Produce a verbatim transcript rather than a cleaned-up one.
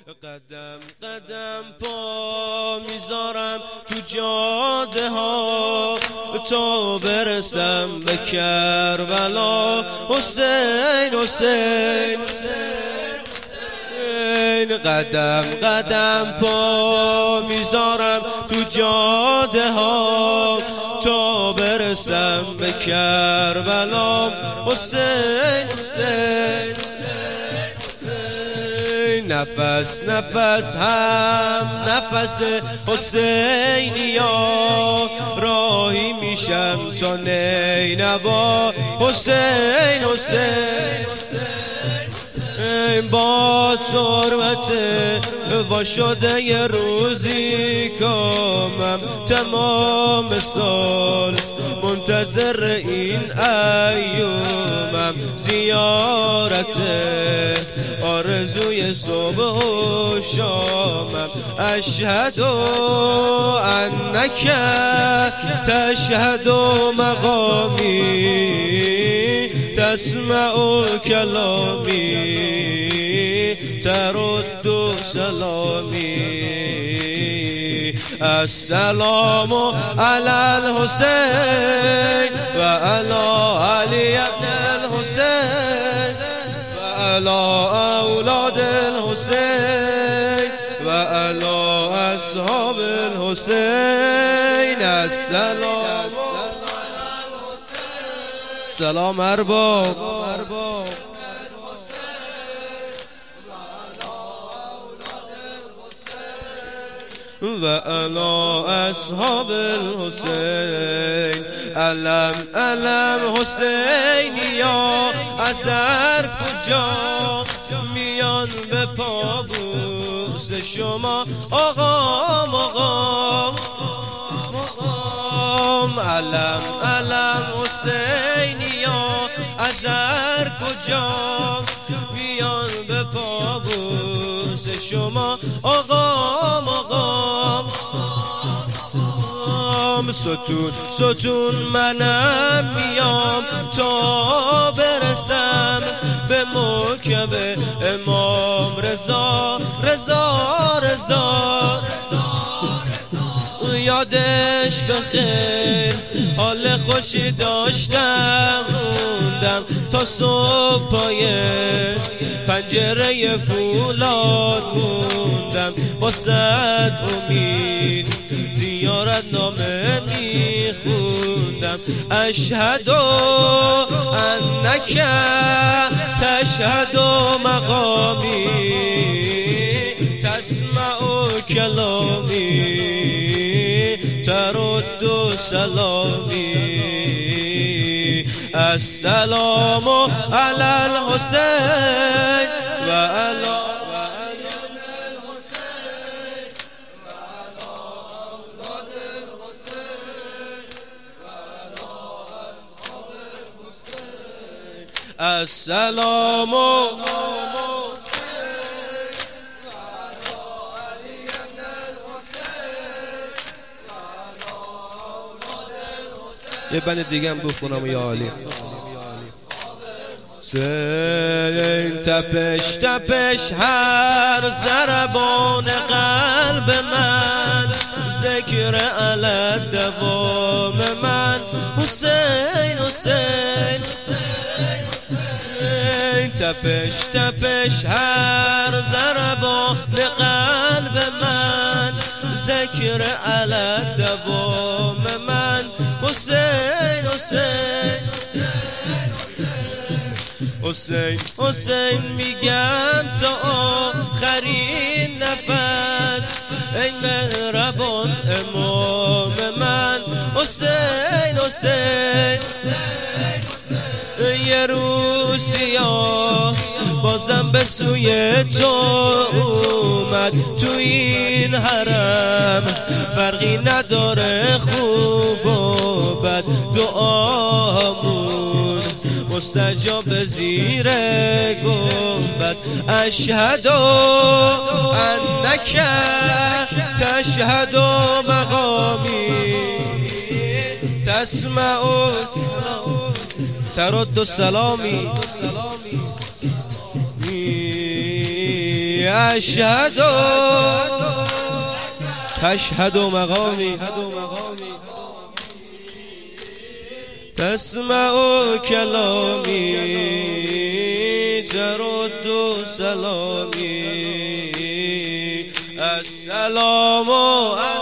قدم قدم پا میذارم تو جاده ها تا برسم به کربلا. حسین حسین قدم قدم پا میذارم تو جاده ها تا برسم به کربلا. حسین حسین نفس نفس هم نفس حسینیا راهی میشم تا نینوا. حسین حسین با تربت وا شده یه روزی کامم تمام سال منتظر این ایومم. زیارت آرزوی صبح و شامم. اشهد انک تشهد مقامی تسمع کلامی ترد سلامی. السلام علی الحسین و علی علی ابن الحسین و علی اولاد الحسین و علی اصحاب الحسین. السلام سلام ارباب و علی اصحاب الحسین. علم علم حسینیا از هر کجا میان به پابوس شما. آقام آقام آقام علم علم حسینیا از هر کجا میان به پابوس شما. آقام آقام ستون ستون منم میام تا برسم به موکب امام رضا رضا رضا. یادش بخیر حال خوشی داشتم موندم تا صبح پای پنجره فولاد موندم. با صد امید زیارت نامه میخوندم. اشهد انک تشهد مقامی تسمع کلامی ترد سلامی. السلام علی الحسین و علی السلام یه بند دیگه هم بخونم یا عالی. سین تپش تپش هر ضربان قلب من ذکر علی دوام من. حسین حسین تپش تپش هر ضربان قلب من ذکر علی دوام من. حسین حسین حسین حسین میگم تا آخرین نفس ای مهربان امام من. حسین حسین یه روسیا بازم به سوی تو اومد. تو این حرم فرقی نداره خوب و بد. دعامون مستجاب زیر گنبد. اشهد انک تشهد مقامی تسمع ترد سلامی. اشهد تشهد مقامی تسمع کلامی ترد سلامی السلام